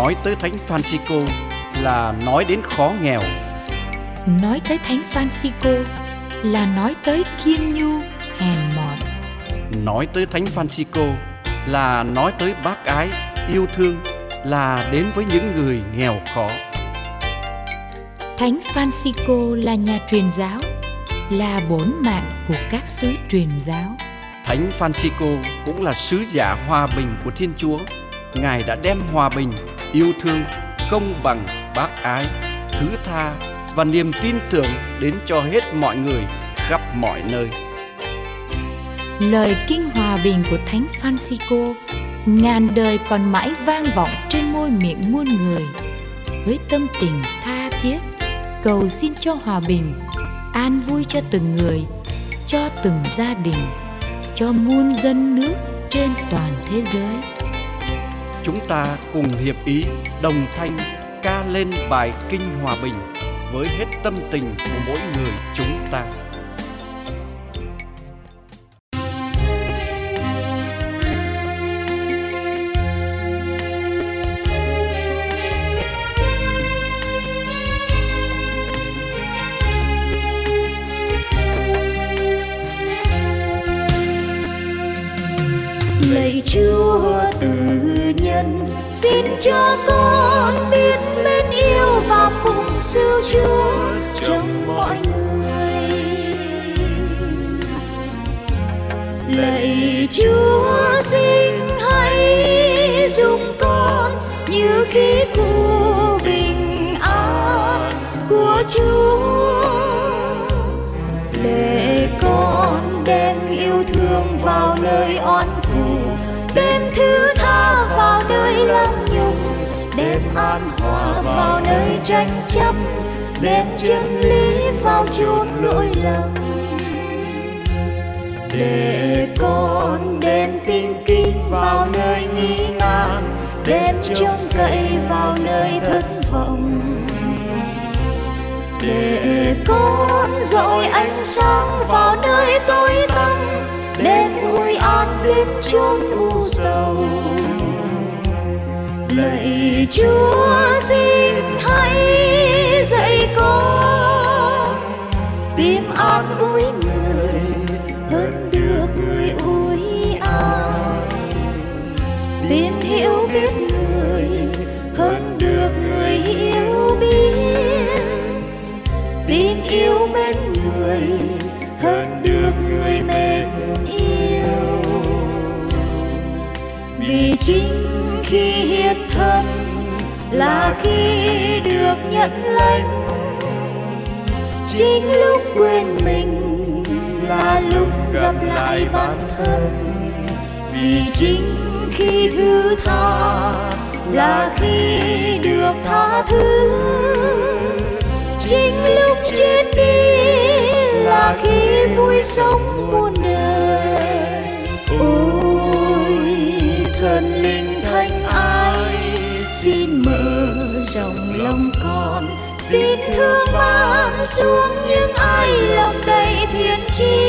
Nói tới Thánh Francisco là nói đến khó nghèo. Nói tới Thánh Francisco là nói tới khiêm nhu, hèn mọn. Nói tới Thánh Francisco là nói tới bác ái, yêu thương, là đến với những người nghèo khó. Thánh Francisco là nhà truyền giáo, là bổn mạng của các xứ truyền giáo. Thánh Francisco cũng là sứ giả hòa bình của Thiên Chúa. Ngài đã đem hòa bình, yêu thương, công bằng, bác ái, thứ tha và niềm tin tưởng đến cho hết mọi người khắp mọi nơi. Lời kinh hòa bình của Thánh Francisco ngàn đời còn mãi vang vọng trên môi miệng muôn người, với tâm tình tha thiết cầu xin cho hòa bình, an vui cho từng người, cho từng gia đình, cho muôn dân nước trên toàn thế giới. Chúng ta cùng hiệp ý đồng thanh ca lên bài kinh hòa bình với hết tâm tình của mỗi người chúng ta. Lạy Chúa từ nhân, xin cho con biết mến yêu và phụng sự Chúa trong mọi người. Lạy Chúa xin hãy giúp con như khí cụ bình an của Chúa, để con đem yêu thương vào nơi oán thù, đem thứ tha vào nơi lăng nhục, đem an hòa vào nơi tranh chấp, đem chân lý vào chốn lỗi lầm. Để con đem tin kính vào nơi nghi nan, đem trông cậy vào nơi thất vọng. Để con dọi ánh sáng vào nơi tối tăm, đem vui an đến chốn u sầu. Lạy Chúa xin hãy dạy con tìm an ủi người hơn được người ủi an, tìm hiểu biết người hơn được người hiểu biết, tìm yêu mến người hơn được người mến yêu. Vì chính khi hiệt thân là khi được nhận lãnh, chính lúc quên mình là lúc gặp lại bản thân. Vì chính khi thứ tha là khi được tha thứ, chính lúc chết đi là khi vui sống muôn đời. Ôi thần linh thánh ái, xin mở rộng lòng con, xin thương ban xuống những ai lòng đầy thiên chi.